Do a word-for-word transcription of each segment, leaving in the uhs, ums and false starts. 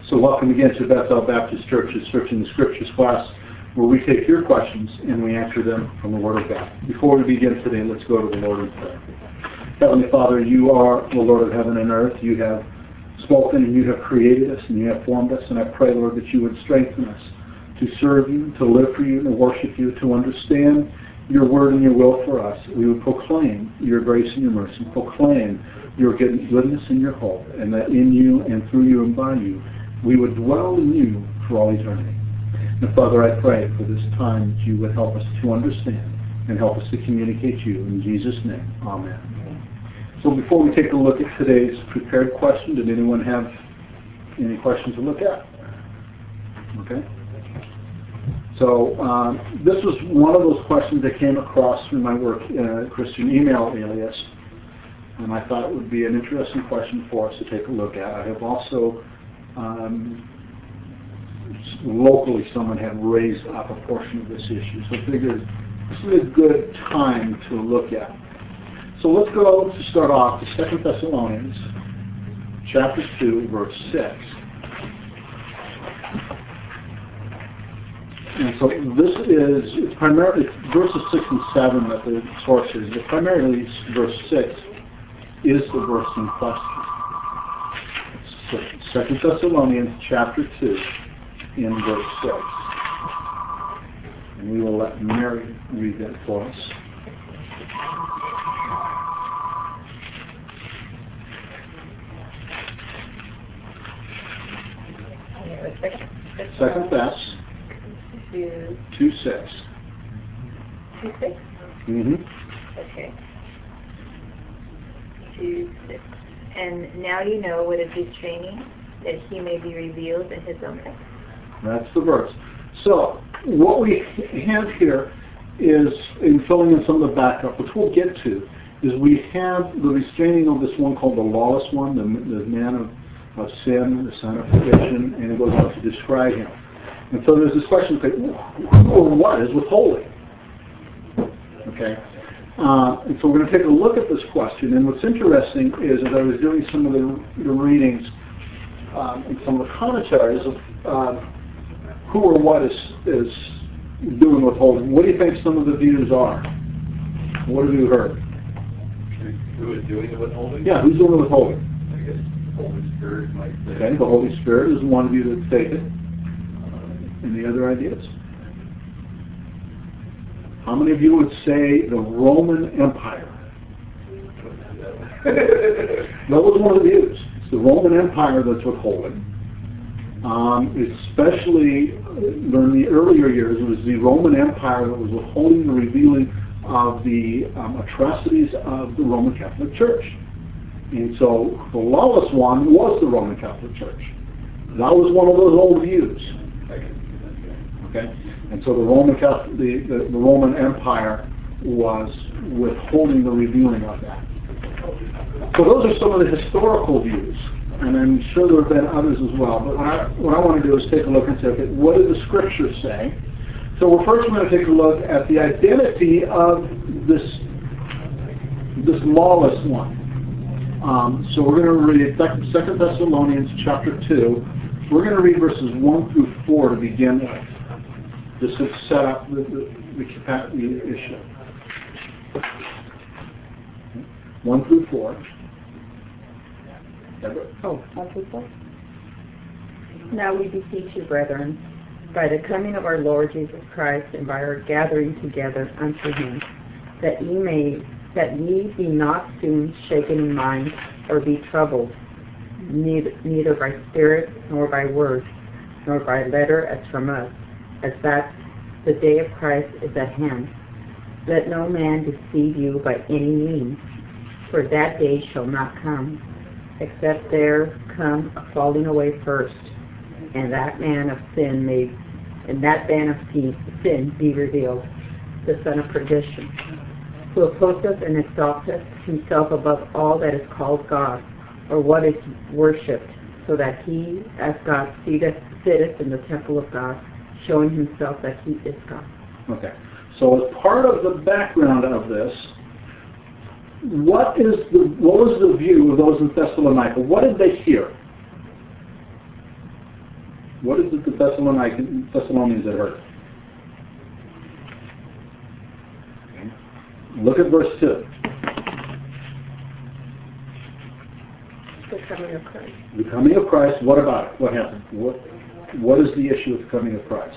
So welcome again to Bethel Baptist Church's Searching the Scriptures class, where we take your questions and we answer them from the Word of God. Before we begin today, let's go to the Lord in prayer. Heavenly Father, you are the Lord of heaven and earth. You have spoken and you have created us and you have formed us, and I pray, Lord, that you would strengthen us to serve you, to live for you, and to worship you, to understand your word and your will for us. We would proclaim your grace and your mercy, proclaim your goodness and your hope, and that in you and through you and by you, we would dwell in you for all eternity. And Father, I pray for this time that you would help us to understand and help us to communicate you. In Jesus' name, amen. So before we take a look at today's prepared question, did anyone have any questions to look at? Okay. So um, this was one of those questions that came across through my work uh, Christian email alias, and I thought it would be an interesting question for us to take a look at. I have also Um, locally, someone had raised up a portion of this issue, so I figured this is a good time to look at. So let's go to start off to Second Thessalonians, chapter two, verse six. And so this is it's primarily it's verses six and seven that the source is, but primarily verse six is the verse in question. Second Thessalonians chapter two in verse six. And we will let Mary read that for us. Second Thess two six. Two six? Mm-hmm. Okay. Two six. And now you know what is his training, that he may be revealed in his own time. That's the verse. So, what we have here is, in filling in some of the backup, which we'll get to, is we have the restraining of this one called the lawless one, the, the man of, of sin, the son of perdition, and it goes on to describe him. And so there's this question, okay, who or what is withholding? Okay. Uh, and so we're going to take a look at this question. And what's interesting is, as I was doing some of the, the readings um, and some of the commentaries of uh, who or what is is doing withholding, what do you think some of the views are? What have you heard? Who is doing the withholding? Yeah, who's doing the withholding? I guess the Holy Spirit might say. Okay, the Holy Spirit is one view that's taken. Uh, any other ideas? How many of you would say the Roman Empire? That was one of the views. It's the Roman Empire that's withholding. Um, especially during the earlier years, it was the Roman Empire that was withholding the revealing of the um, atrocities of the Roman Catholic Church. And so the lawless one was the Roman Catholic Church. That was one of those old views. Okay? And so the Roman Catholic, the, the, the Roman Empire was withholding the revealing of that. So those are some of the historical views, and I'm sure there have been others as well. But what I, what I want to do is take a look and say, okay, what do the Scriptures say? So we're first going to take a look at the identity of this this lawless one. Um, so we're going to read Second Thessalonians chapter two. We're going to read verses one through four to begin with. This is set up the, the, the, the issue. One through four. Oh, one through four. Now we beseech you, brethren, by the coming of our Lord Jesus Christ and by our gathering together unto him, that ye may that ye be not soon shaken in mind or be troubled, neither, neither by spirit nor by word, nor by letter as from us, as that the day of Christ is at hand. Let no man deceive you by any means, for that day shall not come, except there come a falling away first, and that man of sin may, and that man of sin be revealed, the son of perdition, who opposeth and exalteth himself above all that is called God, or what is worshipped, so that he, as God, sitteth, sitteth in the temple of God, showing himself that he is God. Okay. So as part of the background of this, what is the what was the view of those in Thessalonica? What did they hear? What is it the Thessalonians, Thessalonians had heard? Okay. Look at verse two. The coming of Christ. The coming of Christ, what about it? What happened? What, what is the issue with the coming of Christ?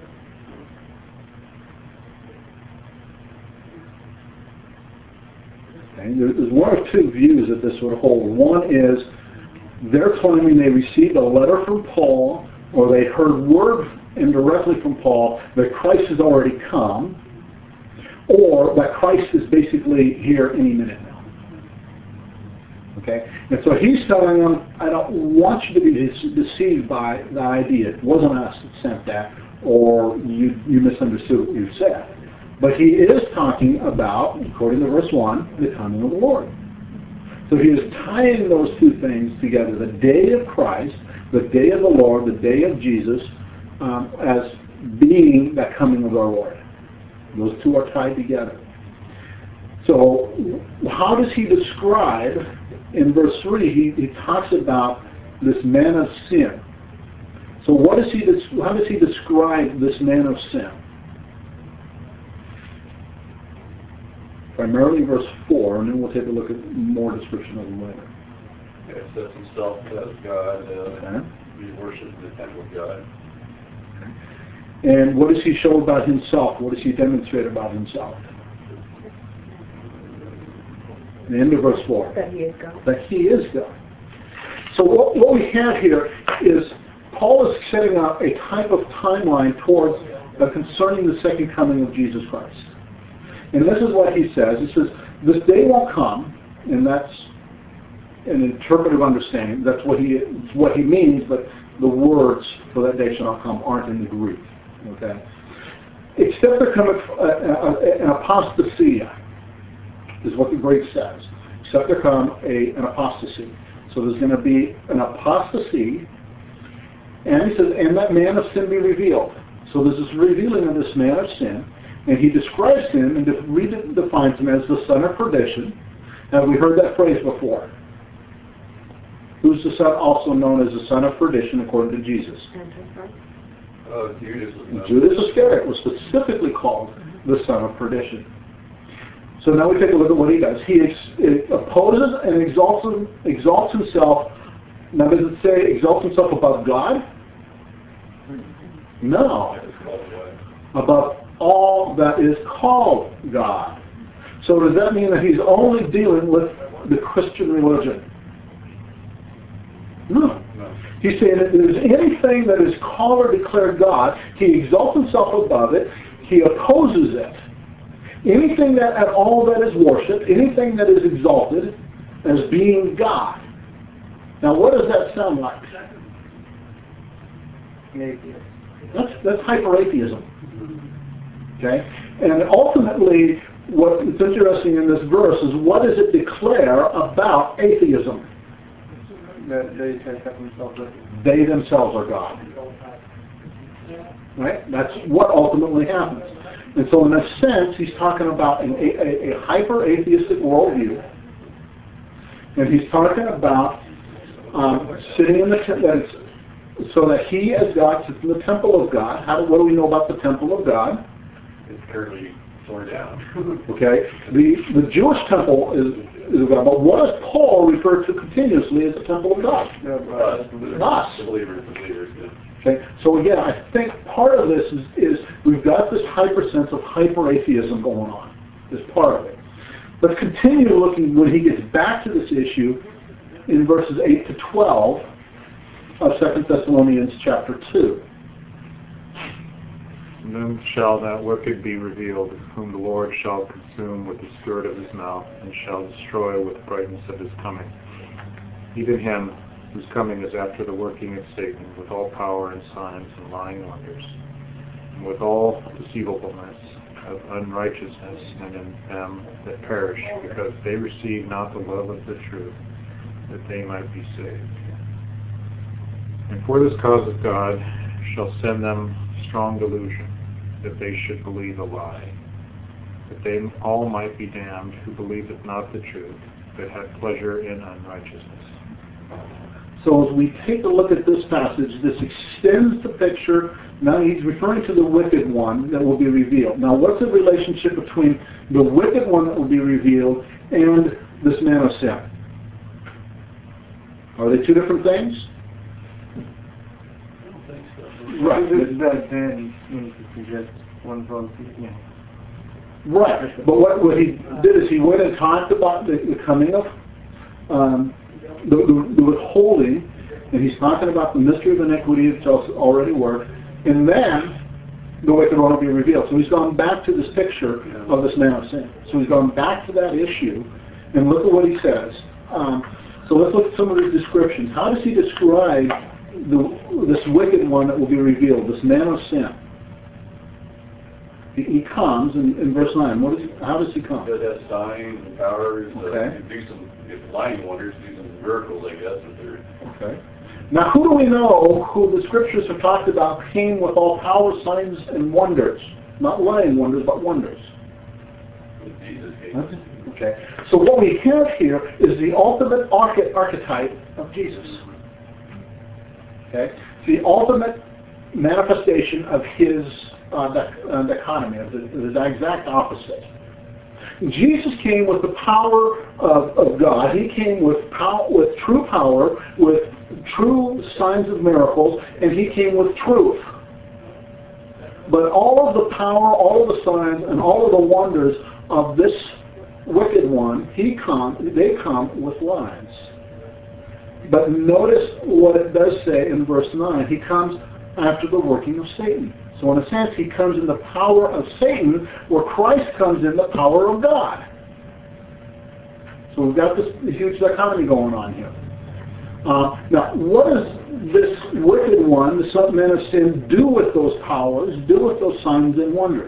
Okay. There's one of two views that this would hold. One is they're claiming they received a letter from Paul, or they heard word indirectly from Paul that Christ has already come, or that Christ is basically here any minute now. Okay? And so he's telling them, I don't want you to be deceived by the idea. It wasn't us that sent that, or you, you misunderstood what you said. But he is talking about, according to verse one, the coming of the Lord. So he is tying those two things together, the day of Christ, the day of the Lord, the day of Jesus, um, as being that coming of our Lord. Those two are tied together. So how does he describe, in verse three, he, he talks about this man of sin. So what does he, how does he describe this man of sin? Primarily verse four, and then we'll take a look at more description of him later. Yeah, it sets himself as God, uh, Okay. he worships in the temple of God. And what does he show about himself? What does he demonstrate about himself? The end of verse four. That he is God. That he is God. So what, what we have here is Paul is setting up a type of timeline towards uh, concerning the second coming of Jesus Christ. And this is what he says. He says, this day won't come, and that's an interpretive understanding. That's what he it's what he means, but the words for that day shall not come aren't in the Greek. Okay? Except there cometh an apostasia, is what the Greek says. Except there come a, an apostasy. So there's going to be an apostasy, and he says, and that man of sin be revealed. So there's this revealing of this man of sin, and he describes him and redefines him as the son of perdition. Have we heard that phrase before? Who's the son, also known as the son of perdition according to Jesus? Uh, Judas was Judas Iscariot was specifically called the son of perdition. So now we take a look at what he does. He ex- opposes and exalts, him, exalts himself. Now does it say exalts himself above God? No. Above all that is called God. So does that mean that he's only dealing with the Christian religion? No. No. He's saying that if there's anything that is called or declared God, he exalts himself above it, he opposes it. Anything that at all that is worshipped, anything that is exalted as being God. Now what does that sound like? That's, that's hyper-atheism. Okay? And ultimately, what's interesting in this verse is what does it declare about atheism? That they take up themselves. They themselves are God. Right? That's what ultimately happens. And so in a sense, he's talking about an, a, a hyper-atheistic worldview. And he's talking about um, sitting in the temple, so that he as God sits in the temple of God. How, what do we know about the temple of God? It's currently torn down. Okay? The, the Jewish temple is, is of God, but what does Paul refer to continuously as the temple of God? Us. Us. The believers, the believers. Okay, so again, I think part of this is, is we've got this hyper sense of hyper-atheism going on. Is part of it. Let's continue looking when he gets back to this issue in verses eight to twelve of Second Thessalonians chapter two. And then shall that wicked be revealed, whom the Lord shall consume with the spirit of his mouth, and shall destroy with the brightness of his coming. Even him whose coming is after the working of Satan, with all power and signs and lying wonders, and with all deceivableness of unrighteousness and in them that perish, because they receive not the love of the truth, that they might be saved. And for this cause of God shall send them strong delusion, that they should believe a lie, that they all might be damned who believeth not the truth, but had pleasure in unrighteousness. So as we take a look at this passage, this extends the picture. Now he's referring to the wicked one that will be revealed. Now what's the relationship between the wicked one that will be revealed and this man of sin? Are they two different things? I don't think so. Right. This that then seems to suggest one policy. Yeah. Right. But what, what he did is he went and talked about the, the coming of um, the, the, the withholding, and he's talking about the mystery of iniquity that's already worked, and then the wicked one will be revealed. So he's gone back to this picture of this man of sin. So he's gone back to that issue, and look at what he says. Um, so let's look at some of his descriptions. How does he describe the, this wicked one that will be revealed, this man of sin? He, he comes in, in verse nine. What is he, how does he come? Does have signs and powers, Okay. uh, do some, if lying wonders, do some miracles, I guess, if they're, Okay. Now, who do we know who the scriptures have talked about came with all power, signs, and wonders? Not lying wonders, but wonders. with Jesus came. Okay. Okay. So what we have here is the ultimate arche- archetype of Jesus. Okay. It's the ultimate manifestation of his uh, di- uh, dichotomy, of the, the exact opposite. Jesus came with the power of, of God. He came with pow- with true power, with true signs of miracles, and he came with truth. But all of the power, all of the signs, and all of the wonders of this wicked one, he come, they come with lies. But notice what it does say in verse nine. He comes after the working of Satan. So in a sense, he comes in the power of Satan, where Christ comes in the power of God. So we've got this huge dichotomy going on here. Uh, now, what does this wicked one, the son man of sin, do with those powers, do with those signs and wonders?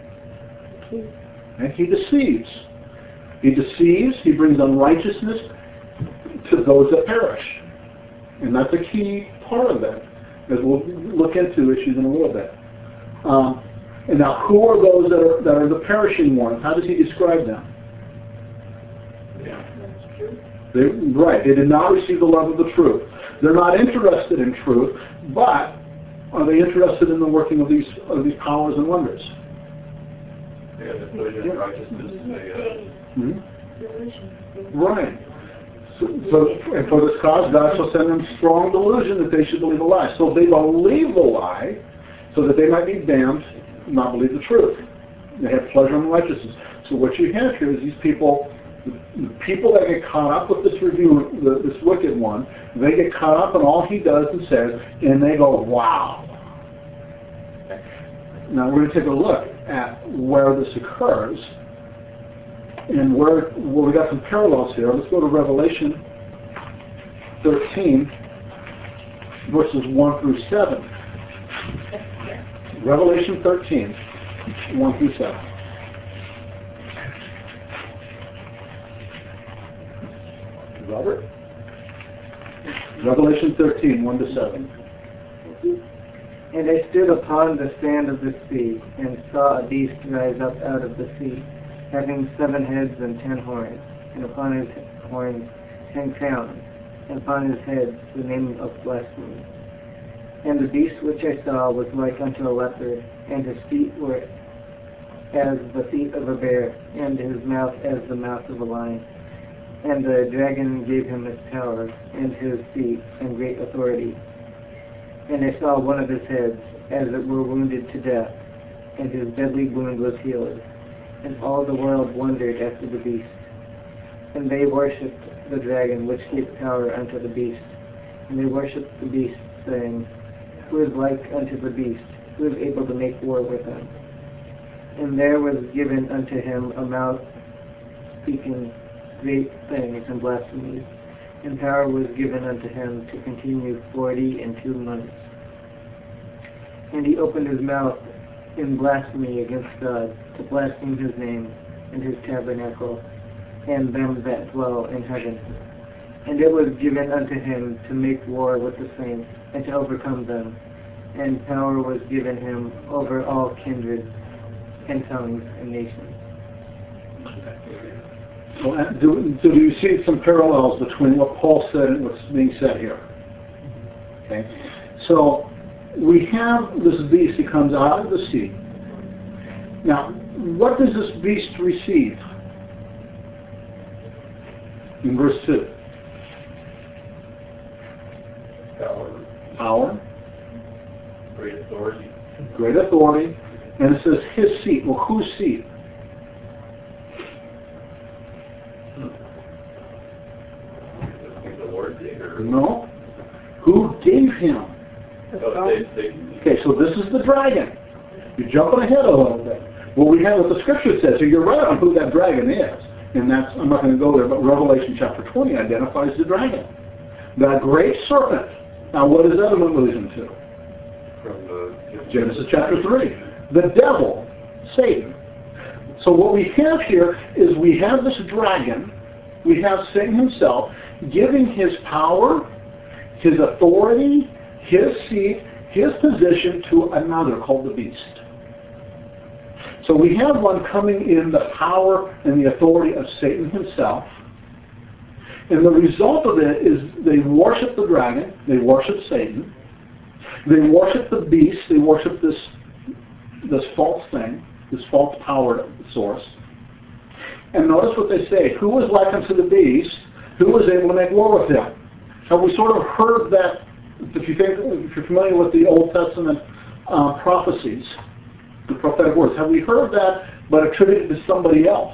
And he deceives. He deceives, he brings unrighteousness to those that perish. And that's a key part of that, as we'll look into issues in a little bit. Um, and now, who are those that are, that are the perishing ones? How does he describe them? Yeah. They, right, they did not receive the love of the truth. They're not interested in truth, but are they interested in the working of these of these powers and wonders? Yeah, the pleasure and righteousness, they, uh, Hmm? Right. So, so, and for this cause, God shall send them strong delusion that they should believe a lie. So they believe the lie, so that they might be damned, and not believe the truth. They have pleasure in righteousness. So what you have here is these people, the people that get caught up with this review, the, this wicked one, they get caught up in all he does and says, and they go, wow. Now we're going to take a look at where this occurs, and where, well, we got some parallels here. Let's go to Revelation thirteen, verses one through seven. Revelation thirteen, one through seven. Robert? Revelation thirteen, one to seven. And I stood upon the sand of the sea, and saw a beast rise up out of the sea, having seven heads and ten horns, and upon his horns ten crowns, and upon his heads the name of blasphemy. And the beast which I saw was like unto a leopard, and his feet were as the feet of a bear, and his mouth as the mouth of a lion. And the dragon gave him his power, and his seat, and great authority. And I saw one of his heads, as it were wounded to death, and his deadly wound was healed. And all the world wondered after the beast. And they worshipped the dragon, which gave power unto the beast. And they worshipped the beast, saying, Who is like unto the beast? Who is able to make war with him? And there was given unto him a mouth speaking great things and blasphemies. And power was given unto him to continue forty and two months. And he opened his mouth in blasphemy against God, to blaspheme his name, and his tabernacle, and them that dwell in heaven. And it was given unto him to make war with the saints, and to overcome them. And power was given him over all kindreds, and tongues, and nations. So, uh, do, so do you see some parallels between what Paul said and what's being said here? Okay? So we have this beast that comes out of the sea. Now, what does this beast receive? In verse two. Power, Power, great authority. great authority, and it says his seat. Well, whose seat? I think the Lord did, or... No. Who gave him? The Oh, stone. they, they, Okay, so this is the dragon. You're jumping ahead a little bit. Well, we have what the scripture says, so you're right on who that dragon is. And that's, I'm not going to go there, but Revelation chapter twenty identifies the dragon. That great serpent. Now, what is that an allusion to? from the... Genesis chapter three. The devil, Satan. So what we have here is we have this dragon, we have Satan himself, giving his power, his authority, his seat, his position to another called the beast. So we have one coming in the power and the authority of Satan himself. And the result of it is they worship the dragon, they worship Satan, they worship the beast, they worship this, this false thing, this false power source. And notice what they say, who was like unto the beast, who was able to make war with him? Have we sort of heard that, if you think, if you're familiar with the Old Testament uh, prophecies, the prophetic words, have we heard that but attributed to somebody else?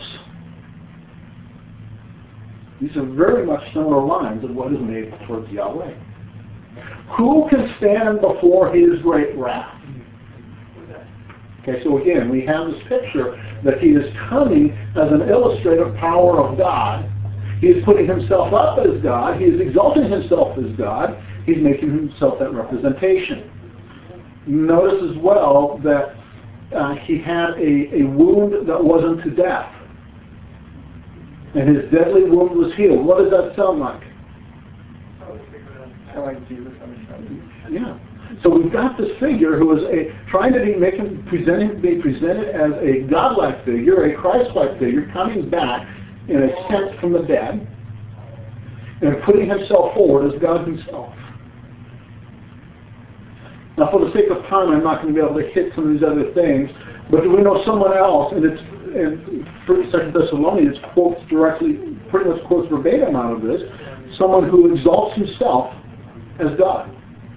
These are very much similar lines of what is made towards Yahweh. Who can stand before his great wrath? Okay, so again, we have this picture that he is coming as an illustrative power of God. He is putting himself up as God. He is exalting himself as God. He's making himself that representation. Notice as well that uh, he had a, a wound that wasn't to death. And his deadly wound was healed. What does that sound like? I like Jesus on the sun. Yeah. So we've got this figure who is a, trying to be making, presenting, be presented as a godlike figure, a Christ-like figure, coming back in a sense from the dead, and putting himself forward as God himself. Now, for the sake of time, I'm not going to be able to hit some of these other things, but do we know someone else, and it's in Second Thessalonians quotes directly, pretty much quotes verbatim out of this, someone who exalts himself as God.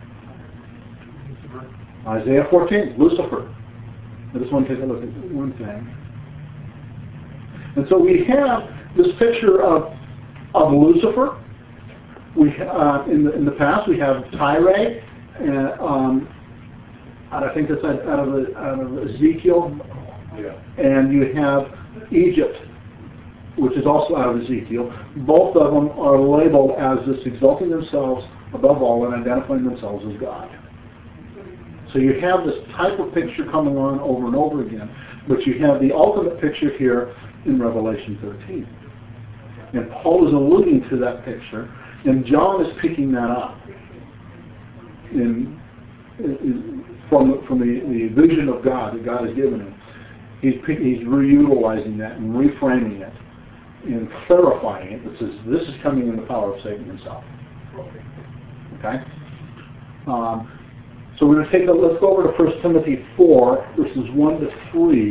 Isaiah fourteen, Lucifer. I just want to take a look at one thing. And so we have this picture of of Lucifer. We uh, in the in the past we have Tyre, and um, I think that's out of the, out of Ezekiel. Yeah. And you have Egypt, which is also out of Ezekiel. Both of them are labeled as this exalting themselves above all and identifying themselves as God. So you have this type of picture coming on over and over again, but you have the ultimate picture here in Revelation thirteen. And Paul is alluding to that picture, and John is picking that up in, in, from, from the, the vision of God that God has given him. He's, he's reutilizing that and reframing it and clarifying it. It says this is coming in the power of Satan himself. Okay? Um, so we're going to take a, let's go over to First Timothy four, verses one to three,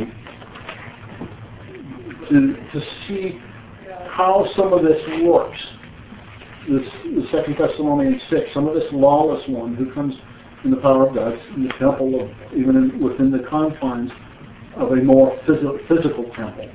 to, to see how some of this works. This, the Second Thessalonians six, some of this lawless one who comes in the power of God, in the temple of, even in, within the confines of a more phys- physical temple.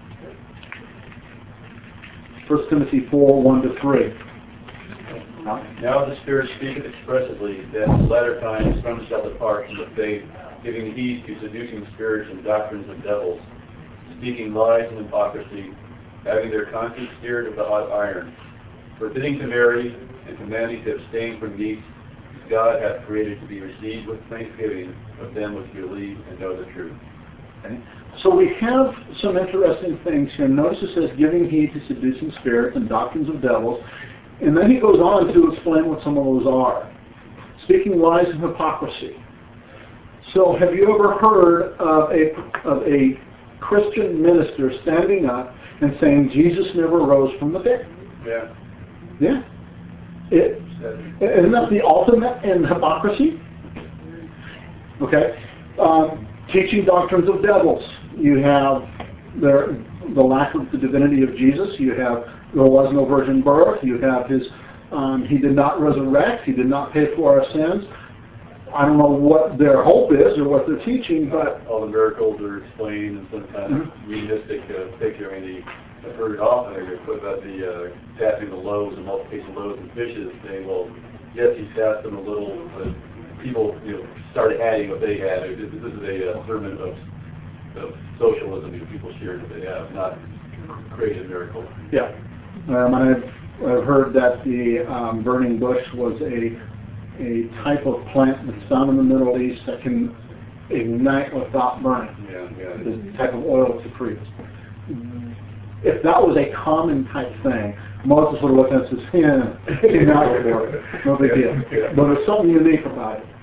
First Timothy four, one to three. Now the Spirit speaketh expressively that in the latter times some shall depart from the faith, giving heed to seducing spirits and doctrines of devils, speaking lies and hypocrisy, having their conscience seared of the hot iron, forbidding to marry, and commanding to abstain from meats God hath created to be received with thanksgiving of them which believe and know the truth. Okay. So we have some interesting things here. Notice it says, giving heed to seducing spirits and doctrines of devils. And then he goes on to explain what some of those are. Speaking lies and hypocrisy. So have you ever heard of a, of a Christian minister standing up and saying Jesus never rose from the dead? Yeah. Yeah. It, Isn't that the ultimate in hypocrisy? Okay. Um, teaching doctrines of devils. You have the, the lack of the divinity of Jesus. You have there was no virgin birth. You have his, um, he did not resurrect. He did not pay for our sins. I don't know what their hope is or what they're teaching, but... All the miracles are explained in some kind of Mm-hmm. realistic uh, picture. I mean, the, I've heard it often, I put about the uh, tapping the loaves and multiplication of loaves and fishes, saying, well, yes, he tapped them a little, but people, you know, started adding what they had. This, this is a uh, sermon of, of socialism. You know, people share what they have, not create a miracle. Yeah. Um, I've, I've heard that the um, burning bush was a a type of plant that's found in the Middle East that can ignite without burning. Yeah, yeah. The type of oil it secretes. If that was a common type thing, Moses would have looked at it and said, yeah, came out for it. No big deal. But there's something unique about it.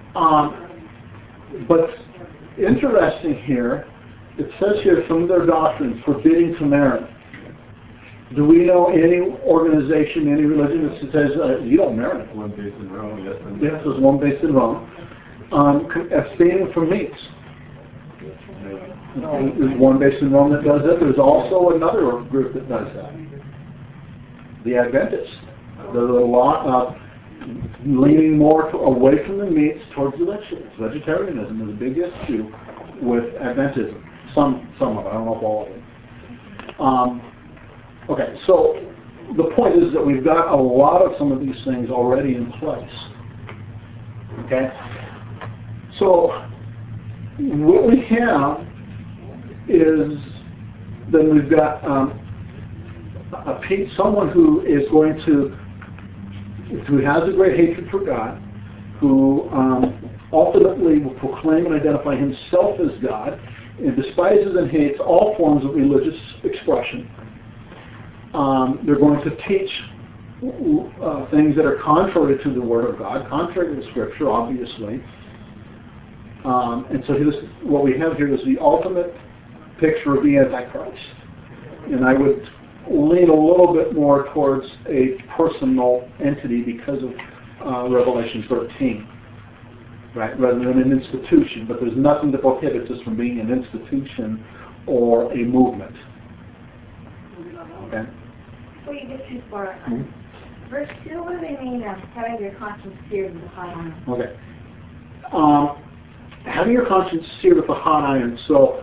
Um, but interesting here, it says here some of their doctrines forbidding to marry. Do we know any organization, any religion that says uh, you don't marry? One based in Rome, yes. Yes, there's one based in Rome. Um, abstaining from meats. There's one based in Rome that does that. There's also another group that does that. The Adventists. There's a lot of leaning more to, away from the meats towards the vegetables. Vegetarianism is a big issue with Adventism. Some, some of it. I don't know if all of it. Um, Okay, so the point is that we've got a lot of some of these things already in place. Okay? So what we have is then we've got um, a, someone who is going to, who has a great hatred for God, who um, ultimately will proclaim and identify himself as God, and despises and hates all forms of religious expression. Um, they're going to teach uh, things that are contrary to the Word of God, contrary to the Scripture, obviously. Um, and so this, what we have here is the ultimate picture of the Antichrist. And I would lean a little bit more towards a personal entity because of uh, Revelation thirteen, right, rather than an institution. But there's nothing that prohibits us from being an institution or a movement. Okay. Before you get too far, Mm-hmm. verse two, what do they mean of having your conscience seared with a hot iron? Okay. Um, having your conscience seared with a hot iron. So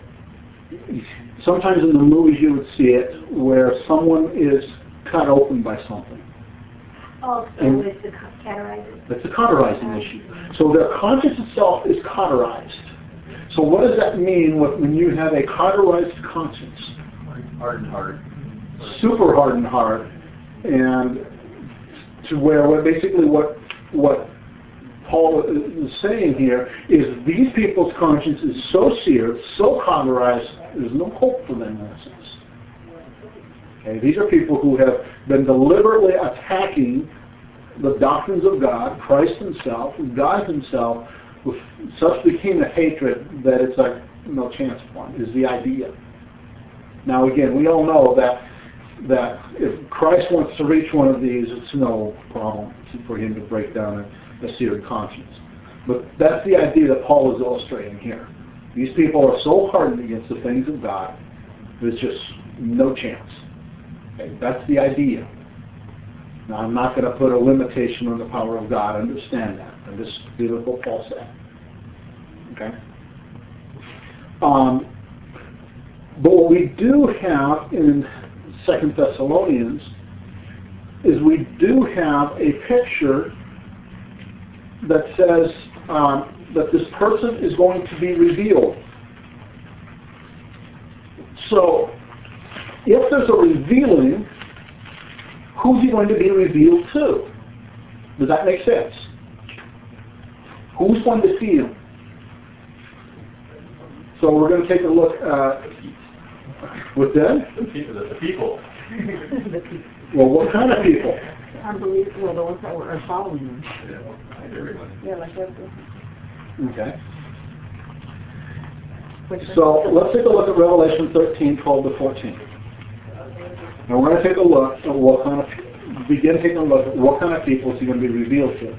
sometimes in the movies you would see it where someone is cut open by something. Oh, so And it's the cauterizing. That's a cauterizing issue. So their conscience itself is cauterized. So what does that mean when you have a cauterized conscience? Hardened heart. Super hardened heart, and to where what basically what what Paul is saying here is these people's conscience is so seared, so cauterized, there's no hope for them in that sense. Okay, these are people who have been deliberately attacking the doctrines of God, Christ Himself, God Himself, with such became a hatred that it's like no chance for them, is the idea. Now again, we all know that that if Christ wants to reach one of these, it's no problem for Him to break down a, a seared conscience. But that's the idea that Paul is illustrating here. These people are so hardened against the things of God, there's just no chance. Okay, that's the idea. Now, I'm not going to put a limitation on the power of God. I understand that. And this is what Paul said. Okay? Um, but what we do have in Second Thessalonians is we do have a picture that says um, that this person is going to be revealed. So, if there's a revealing, who's he going to be revealed to? Does that make sense? Who's going to see him? So we're going to take a look uh, with them. The people. The people. Well, what kind of people? Unbelievable, well, the ones that were are following him. Yeah, everyone. Yeah, like that. Okay. So let's take a look at Revelation thirteen, twelve to fourteen. And we're going to take a look at what kind of begin taking a look at what kind of people is he going to be revealed to.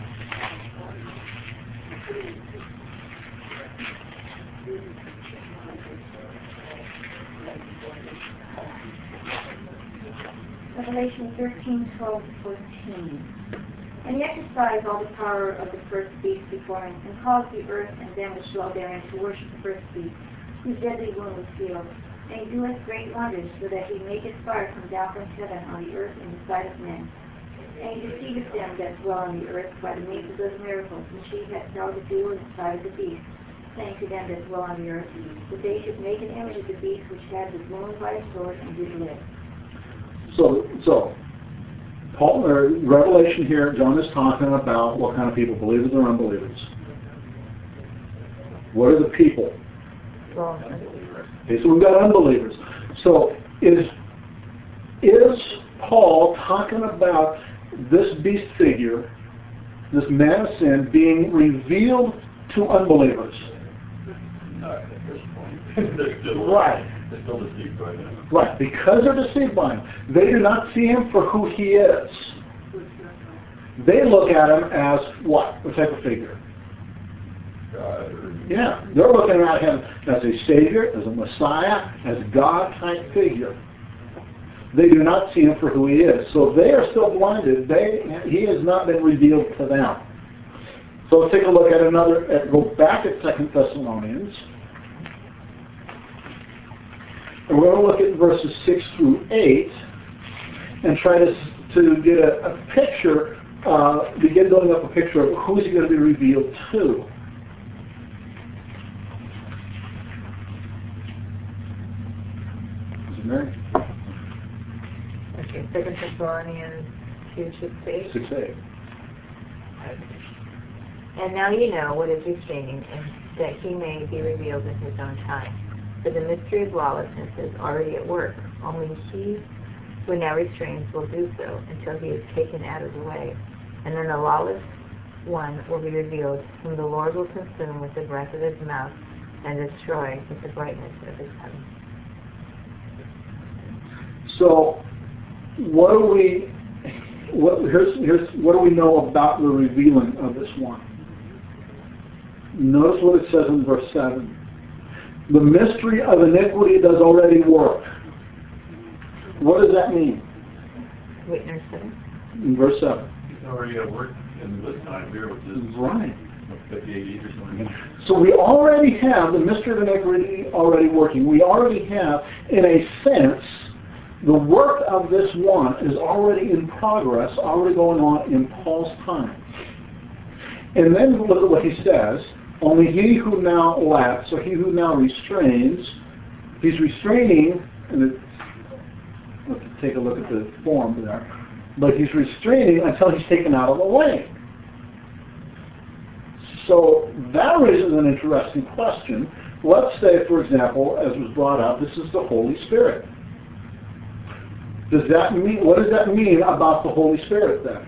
Revelation thirteen, twelve to fourteen. And he exercised all the power of the first beast before him, and caused the earth and them which dwell therein to worship the first beast, whose deadly wound was healed. And he doeth great wonders, so that he maketh fire come down from heaven on the earth in the sight of men. And he deceiveth them that dwell on the earth by the means of those miracles which he hath power to do in the sight of the beast, saying to them that dwell on the earth, that they should make an image of the beast which had his wound by his sword and did live. So, so Paul, or Revelation here, John is talking about what kind of people, believers or unbelievers. What are the people? Okay, so we've got unbelievers. So is is Paul talking about this beast figure, this man of sin, being revealed to unbelievers? Not at this point. They're still, Right. They're still deceived by him. Right, because they're deceived by him. They do not see him for who he is. They look at him as what? What type of figure? God, or Yeah, they're looking at him as a Savior, as a Messiah, as a God-type figure. They do not see him for who he is. So they are still blinded. They, he has not been revealed to them. So let's take a look at another, at, go back at Second Thessalonians. And we're going to look at verses six through eight and try to, to get a, a picture, uh, begin building up a picture of who is he going to be revealed to. Is it Mary? Okay, Second Thessalonians two, six, eight. six eight. And now you know what is restraining, and that he may be revealed in his own time. For the mystery of lawlessness is already at work. Only he who now restrains will do so until he is taken out of the way. And then the lawless one will be revealed, whom the Lord will consume with the breath of his mouth and destroy with the brightness of his coming. So, what do we? What, here's, here's what do we know about the revealing of this one? Notice what it says in verse seven. The mystery of iniquity does already work. What does that mean? Wait, nurse seven. In verse seven. he's already at work in this time here, which is Right. fifty-eight years or something. So we already have the mystery of iniquity already working. We already have, in a sense, the work of this one is already in progress, already going on in Paul's time. And then look at what he says. Only he who now lacks, or he who now restrains, he's restraining, and it, let's take a look at the form there, but he's restraining until he's taken out of the way. So that raises an interesting question. Let's say, for example, as was brought up, this is the Holy Spirit. Does that mean, what does that mean about the Holy Spirit then?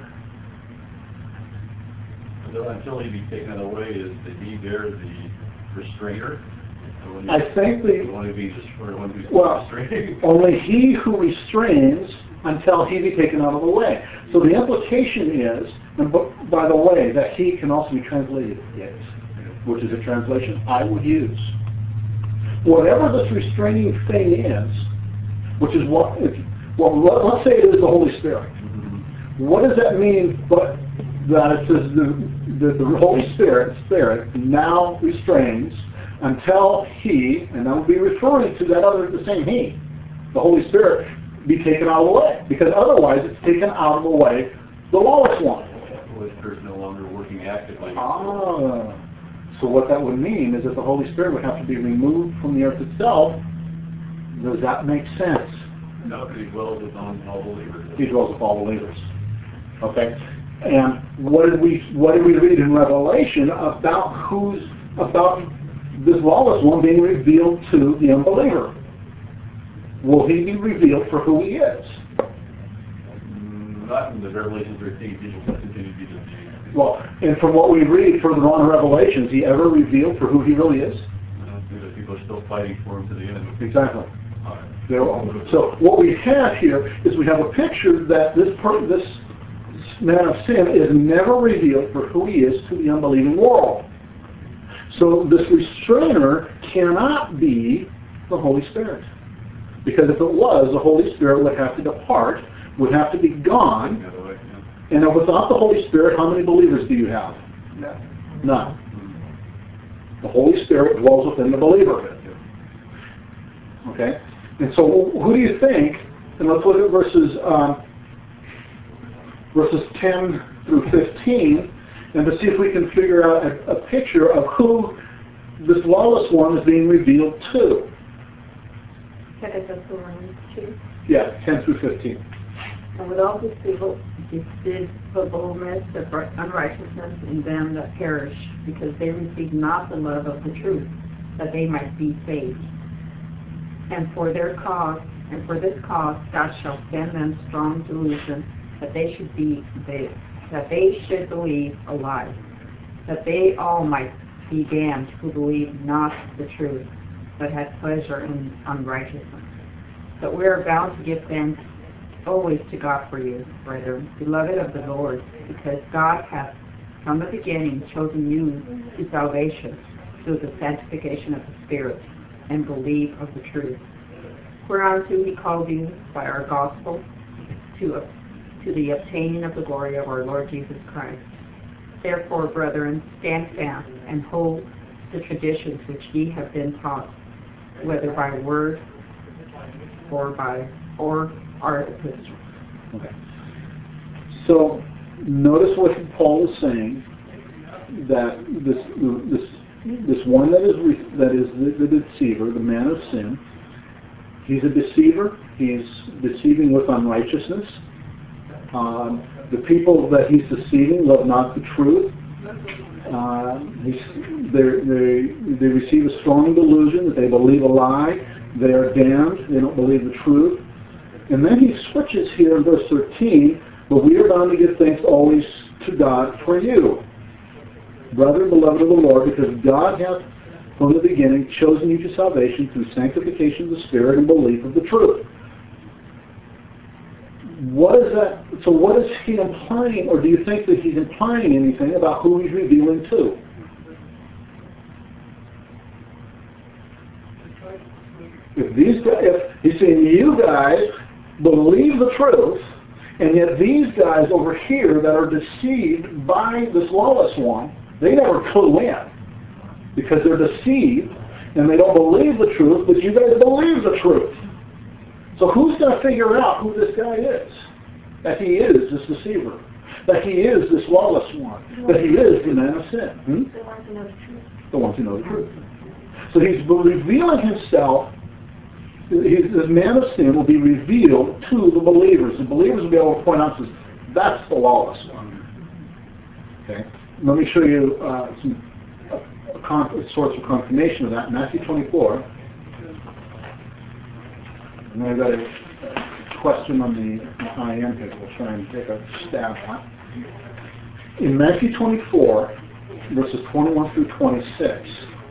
Until he be taken away, is the he there the restrainer? Or I think the, the one who be just or one who's well, restraining? only he who restrains until he be taken out of the way. So the implication is, and by the way, that he can also be translated it, which is a translation I would use. Whatever this restraining thing is, which is what, if, well, let, let's say it is the Holy Spirit. Mm-hmm. What does that mean but that it says the, the, the Holy Spirit, Spirit now restrains until he, and that would be referring to that other, the same he, the Holy Spirit, be taken out of the way. Because otherwise it's taken out of the way, the lawless one. The Holy Spirit's no longer working actively. Ah. So what that would mean is that the Holy Spirit would have to be removed from the earth itself. Does that make sense? No, because he dwells upon all believers. He dwells with all believers. Okay? And what did we what did we read in Revelation about who's about this lawless one being revealed to the unbeliever? Will he be revealed for who he is? Mm, Not in the Revelation thirteen, people will continue to be deceived. Well, and from what we read further on in Revelation, is he ever revealed for who he really is? I don't think that people are still fighting for him to the end. Exactly. All right. They're all. So what we have here is we have a picture that this per, this man of sin is never revealed for who he is to the unbelieving world. So this restrainer cannot be the Holy Spirit. Because if it was, the Holy Spirit would have to depart, would have to be gone. And without the Holy Spirit, how many believers do you have? None. None. The Holy Spirit dwells within the believer. Okay? And so who do you think, and let's look at verses, um, verses ten through fifteen, and to see if we can figure out a, a picture of who this lawless one is being revealed to. Second Thessalonians two. Yeah, ten through fifteen. And with all deceivable, deceivableness of unrighteousness in them that perish, because they receive not the love of the truth, that they might be saved. And for their cause, and for this cause, God shall send them strong delusion, that they should be, they, that they should believe a lie, that they all might be damned who believe not the truth, but had pleasure in unrighteousness. But we are bound to give thanks always to God for you, brethren, beloved of the Lord, because God hath from the beginning chosen you to salvation through the sanctification of the Spirit and belief of the truth, whereunto he called you by our gospel to, to the obtaining of the glory of our Lord Jesus Christ. Therefore, brethren, stand fast and hold the traditions which ye have been taught, whether by word or by or our epistle. Okay. So notice what Paul is saying, that this this this one that is re, that is the, the deceiver, the man of sin, he's a deceiver. He's deceiving with unrighteousness. Um, the people that he's deceiving love not the truth. Uh, he's, they they receive a strong delusion that they believe a lie. They are damned. They don't believe the truth. And then he switches here in verse thirteen, but we are bound to give thanks always to God for you, brethren, beloved of the Lord, because God hath from the beginning chosen you to salvation through sanctification of the Spirit and belief of the truth. What is that? So what is he implying, or do you think that he's implying anything about who he's revealing to? If these guys, if he's saying you guys believe the truth, and yet these guys over here that are deceived by this lawless one, they never clue in because they're deceived and they don't believe the truth, but you guys believe the truth. So who's going to figure out who this guy is? That he is this deceiver. That he is this lawless one. That he is the man of sin. Hmm? The ones who know the truth. The ones who know the truth. So he's revealing himself. His, this man of sin will be revealed to the believers. The believers will be able to point out, says, that's the lawless one. Okay. Let me show you uh, some a, a con- source of confirmation of that. Matthew twenty-four. And I've got a, a question on the I M here. We'll try and take a stab at. In Matthew twenty-four, verses twenty-one through twenty-six.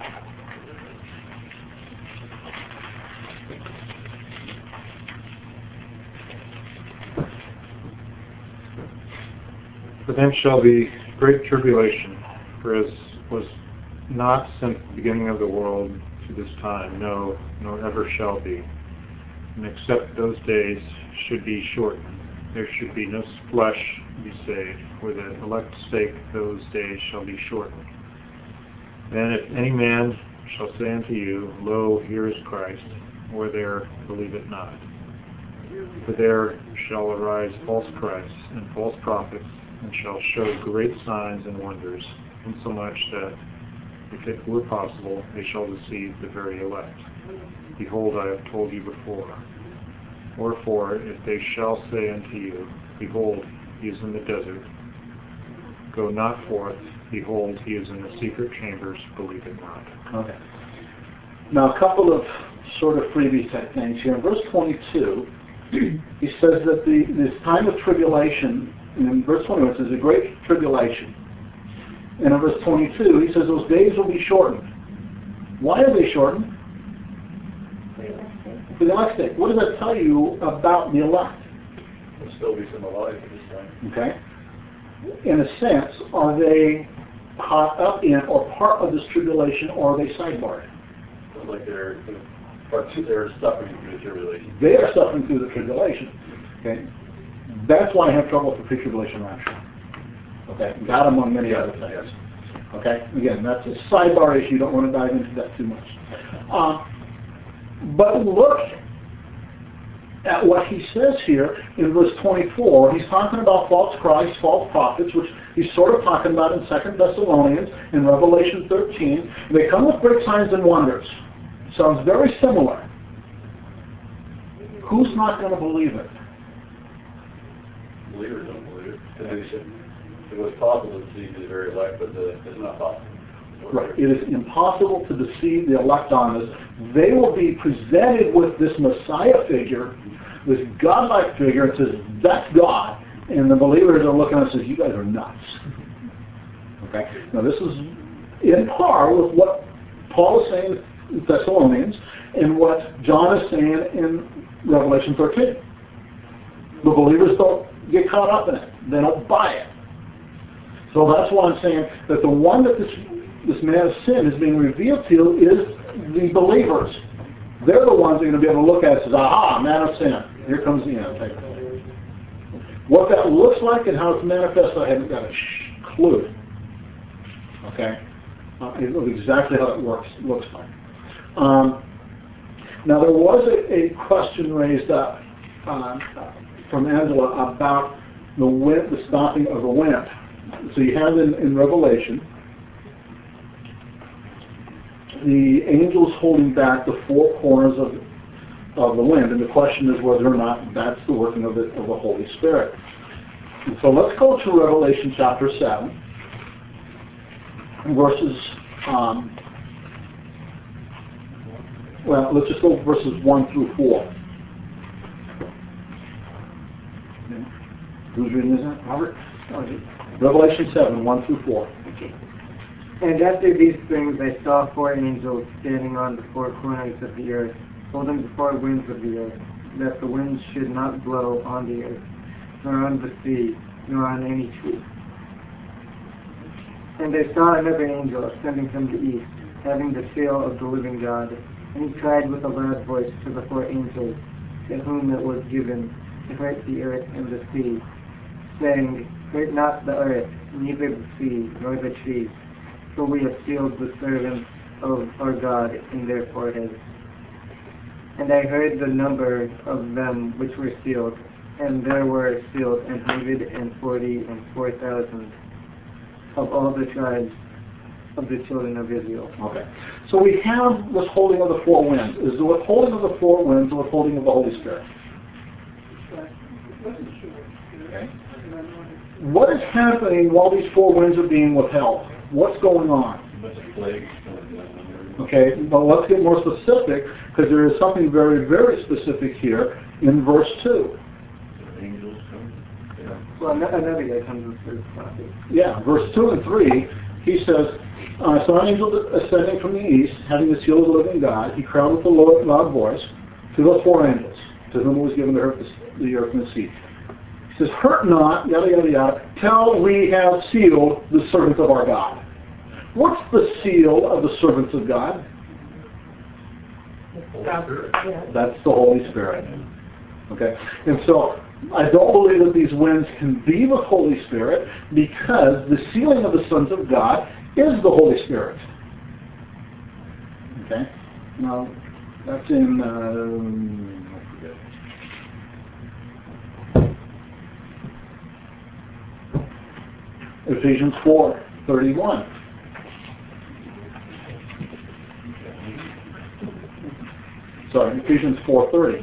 For them shall be great tribulation, for as was not since the beginning of the world to this time, no, nor ever shall be. And except those days should be shortened, there should be no flesh be saved. For the elect's sake those days shall be shortened. Then if any man shall say unto you, Lo, here is Christ, or there, believe it not. For there shall arise false Christs and false prophets, and shall show great signs and wonders, insomuch that, if it were possible, they shall deceive the very elect. Behold, I have told you before. Wherefore, if they shall say unto you, Behold, he is in the desert, go not forth, behold, he is in the secret chambers, believe it not. Okay. Now, a couple of sort of freebie type things here. In verse twenty-two, he says that the this time of tribulation, and in verse twenty-one it says a great tribulation. And in verse twenty-two, he says those days will be shortened. Why are they shortened? for the elect's sake. What does that tell you about the elect? There'll still be some alive at this time. Okay? In a sense, are they caught up in or part of this tribulation, or are they sidebarred? Sounds like they're, they're suffering through the tribulation. They are suffering through the tribulation. Okay? That's why I have trouble with the pre-tribulation rapture. Okay? That among many other things. Okay? Again, that's a sidebar issue. You don't want to dive into that too much. Uh, but look at what he says here in verse twenty-four. He's talking about false Christs, false prophets, which he's sort of talking about in Second Thessalonians and Revelation thirteen. They come with great signs and wonders. Sounds very similar. Who's not going to believe it? Believers don't believe it. Because it was possible to deceive the very elect, but the, it's not possible. Right. It is impossible to deceive the elect on this. They will be presented with this Messiah figure, this godlike figure, and says, that's God. And the believers are looking at it and says, you guys are nuts. Okay? Now this is in par with what Paul is saying in Thessalonians and what John is saying in Revelation thirteen. The believers don't get caught up in it. They don't buy it. So that's why I'm saying that the one that this this man of sin is being revealed to is the believers. They're the ones that are going to be able to look at it and say, aha, man of sin. Here comes the end. What that looks like and how it's manifested, I haven't got a sh- clue. Okay? Uh, exactly how it works looks like. Um, now there was a, a question raised up uh, from Angela about the wind, the stopping of the wind. So you have in, in Revelation the angels holding back the four corners of of the wind, and the question is whether or not that's the working of the of the Holy Spirit. And so let's go to Revelation chapter seven, verses. Um, well, let's just go verses one through four. Who's reading this? Robert? Revelation seven, one through four. And after these things I saw four angels standing on the four corners of the earth, holding the four winds of the earth, that the winds should not blow on the earth, nor on the sea, nor on any tree. And I saw another angel ascending from the east, having the seal of the living God, and he cried with a loud voice to the four angels, to whom it was given to hurt the earth and the sea, saying, hurt not the earth, neither the sea, nor the trees, for we have sealed the servants of our God in their foreheads. And I heard the number of them which were sealed, and there were sealed an hundred and forty and four thousand of all the tribes of the children of Israel. Okay. So we have this holding of the four winds. Is the withholding of the four winds the withholding of the Holy Spirit? Okay. What is happening while these four winds are being withheld? What's going on? Okay, well let's get more specific, because there is something very, very specific here in verse two. Well, another guy comes with this topic. Yeah, verse two and three, he says, I saw an angel ascending from the east, having the seal of the living God. He cried with a loud voice to those four angels, to whom it was given to hurt the earth and the sea. He says, hurt not, yada, yada, yada, till we have sealed the servants of our God. What's the seal of the servants of God? That's the Holy Spirit. Okay? And so, I don't believe that these winds can be the Holy Spirit, because the sealing of the sons of God is the Holy Spirit. Okay? Now, that's in, um, I forget. Ephesians four thirty-one. Sorry, Ephesians four thirty.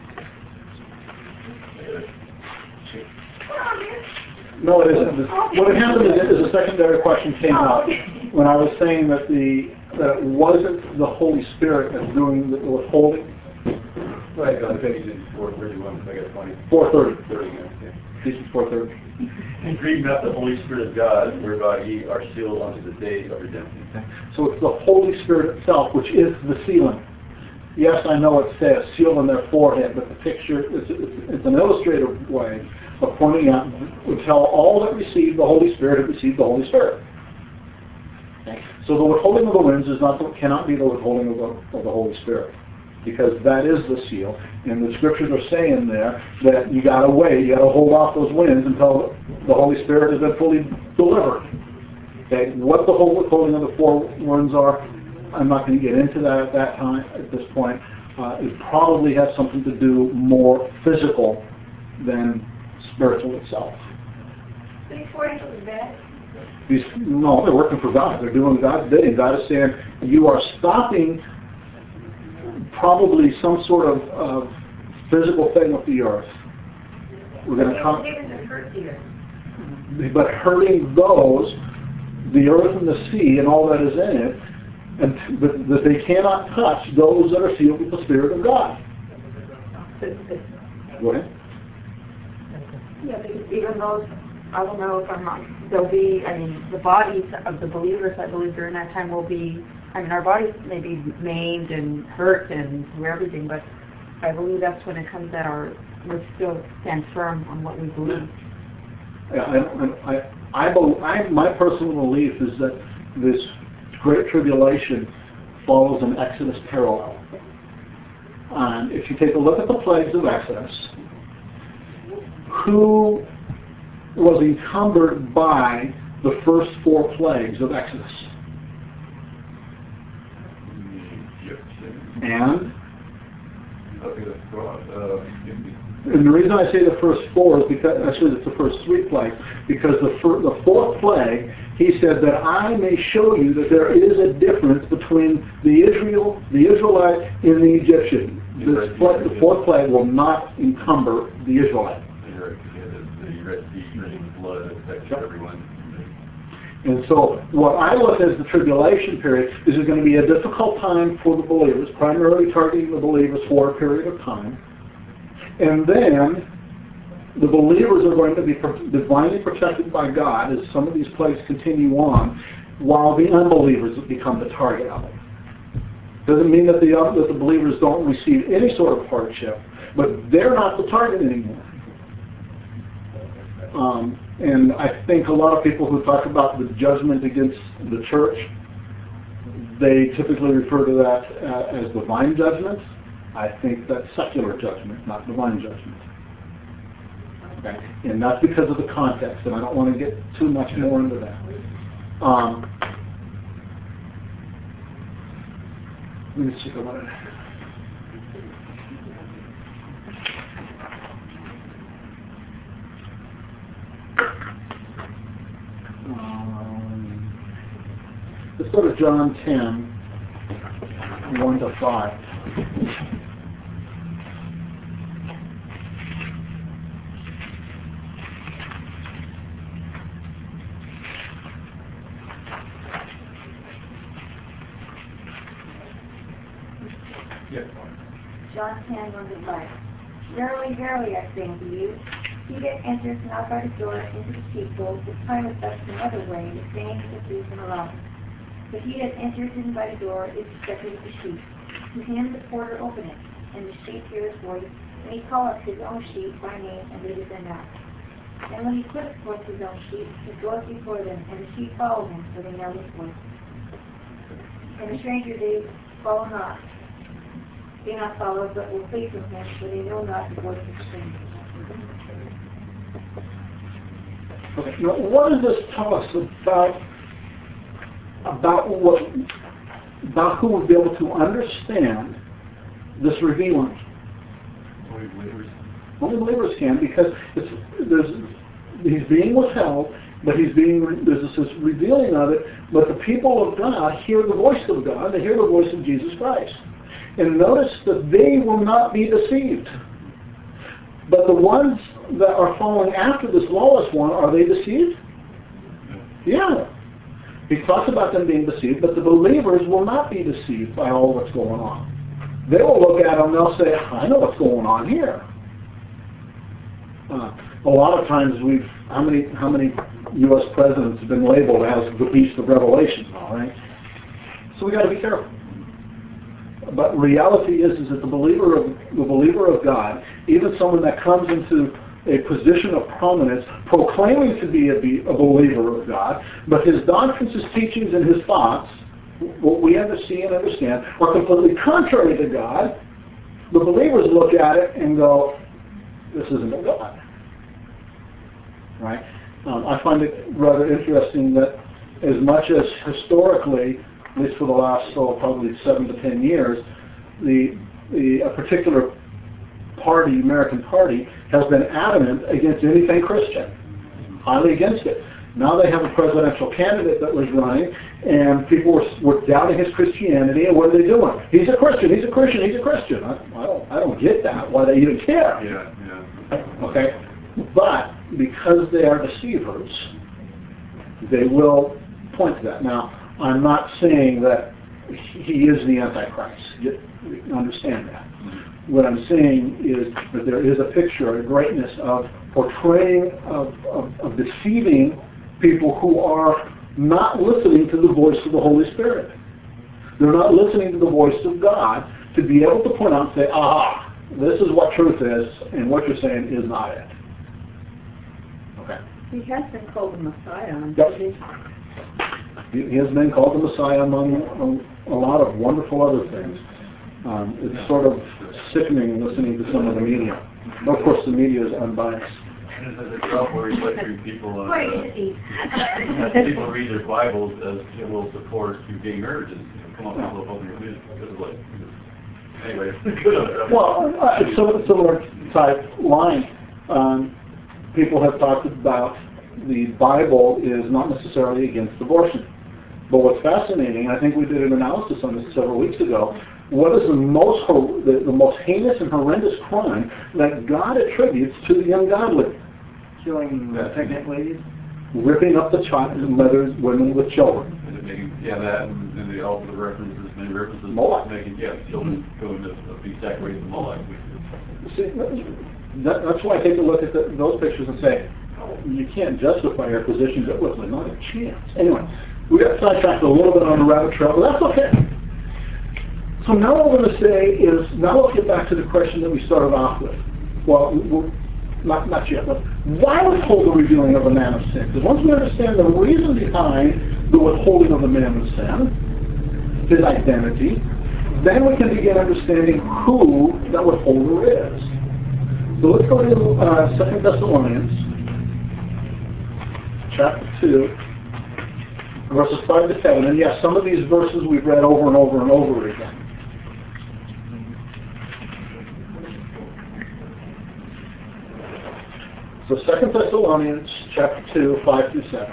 No, it isn't. What had happened is, is a secondary question came up when I was saying that the that it wasn't the Holy Spirit that's doing the withholding. Right, I think it's four thirty-one, I got twenty. four thirty. thirty, yeah. Ephesians four thirty. And grieve not the Holy Spirit of God, whereby ye are sealed unto the day of redemption. So it's the Holy Spirit itself which is the sealing. yes, I know it says seal on their forehead, but the picture, it's, it's, it's an illustrative way of pointing out, would tell all that receive the Holy Spirit have received the Holy Spirit. Okay. So the withholding of the winds is not the, cannot be the withholding of the, of the Holy Spirit, because that is the seal. And the scriptures are saying there that you got to wait, you got to hold off those winds until the Holy Spirit has been fully delivered. Okay. What the whole withholding of the four winds are, I'm not going to get into that at that time, at this point. Uh, it probably has something to do more physical than spiritual itself. These four angels are bad. These, no, they're working for God. They're doing God's bidding. God is saying, you are stopping probably some sort of, of physical thing with the earth. We're going to come, but hurting those, the earth and the sea and all that is in it, and but, that they cannot touch those that are sealed with the Spirit of God. Go ahead. Yeah, because even those, I don't know if I'm wrong, there'll be, I mean, the bodies of the believers, I believe, during that time will be, I mean, our bodies may be maimed and hurt and everything, but I believe that's when it comes that our, we still stand firm on what we believe. Yeah, I, I, I, I, my personal belief is that this Great Tribulation follows an Exodus parallel. And if you take a look at the plagues of Exodus, who was encumbered by the first four plagues of Exodus? And? And the reason I say the first four is because, actually it's the first three plagues, because the, fir- the fourth plague, he said that I may show you that there is a difference between the Israel, the Israelite and the Egyptian. This pla- the fourth plague will not encumber the Israelite. And so what I look at as the tribulation period is there's going to be a difficult time for the believers, primarily targeting the believers for a period of time. And then the believers are going to be divinely protected by God as some of these plagues continue on, while the unbelievers become the target of it. Doesn't mean that the, that the believers don't receive any sort of hardship, but they're not the target anymore. Um, and I think a lot of people who talk about the judgment against the church, they typically refer to that uh, as divine judgment. I think that's secular judgment, not divine judgment. Okay? And that's because of the context, and I don't want to get too much more into that. Um, let me see if I want to... Um, let's go to John ten, one to five. John ten, one to five. Verily, verily, I say unto you, he that enters not by the door into the sheepfold, is climbeth up another way, the same is the thief and the robber. But he that enters in by the door is the shepherd of the sheep. To him the porter openeth, and the sheep hear his voice, and he calleth his own sheep by name, and leadeth them out. And when he putteth forth his own sheep, he goeth before them, and the sheep follow him, for they know his voice. And the stranger they follow not, do not follow, but will flee from him, for they know not the voice of the stranger. Okay. Now, what does this tell us about about what about who would be able to understand this revealing? Only believers. Only believers can, because it's there's he's being withheld, but he's being there's this revealing of it. But the people of God hear the voice of God; they hear the voice of Jesus Christ, and notice that they will not be deceived. But the ones that are following after this lawless one, are they deceived? Yeah. He talks about them being deceived, but the believers will not be deceived by all that's going on. They will look at them and they'll say, I know what's going on here. Uh, a lot of times we've, how many how many U S presidents have been labeled as the beast of Revelation, all right? So we got to be careful. but reality is, is that the believer of the believer of God, even someone that comes into a position of prominence, proclaiming to be a, be a believer of God, but his doctrines, his teachings, and his thoughts, what we have to see and understand, are completely contrary to God. The believers look at it and go, "This isn't of God." Right? Um, I find it rather interesting that as much as historically, at least for the last oh, probably seven to ten years, the the a particular party, American party, has been adamant against anything Christian, highly against it. Now they have a presidential candidate that was running, and people were, were doubting his Christianity, and what are they doing? He's a Christian, he's a Christian, he's a Christian. I, I don't, I don't get that, why they even care. Yeah, yeah. Okay? But because they are deceivers, they will point to that. Now, I'm not saying that he is the Antichrist. You understand that. What I'm saying is that there is a picture, a greatness of portraying, of, of, of deceiving people who are not listening to the voice of the Holy Spirit. They're not listening to the voice of God to be able to point out and say, ah, this is what truth is, and what you're saying is not it. Okay. He has been called the Messiah on Yep. television. He has been called the Messiah among a, a lot of wonderful other things. Um, it's sort of sickening listening to some of the media. But of course, the media is unbiased. There's a job where he's lecturing people on, uh, as people read their Bibles as it will support you being heard and come up with a little open religion. Like, anyway, Well, uh, it's sort of a similar type line. Um, people have talked about the Bible is not necessarily against abortion. But what's fascinating, and I think we did an analysis on this several weeks ago, what is the most hor- the, the most heinous and horrendous crime that God attributes to the ungodly? Killing uh, pregnant ladies. Ripping up the child, mothers, women with children. and it making, yeah, that, and then they also references, many references, Moloch. making, yeah, children going to be sacrificed to Moloch. See, that, that's why I take a look at the, those pictures and say, you can't justify your position biblically, not a chance. Anyway, we got sidetracked a little bit on the rabbit trail, but that's okay. So now what we're going to say is, now let's get back to the question that we started off with. Well, we're, not, not yet, but why withhold the revealing of a man of sin? Because once we understand the reason behind the withholding of the man of sin, his identity, then we can begin understanding who that withholder is. So let's go to uh, Second Thessalonians, chapter two, verses five to seven. And yes, some of these verses we've read over and over and over again. So Second Thessalonians, chapter two, five through seven.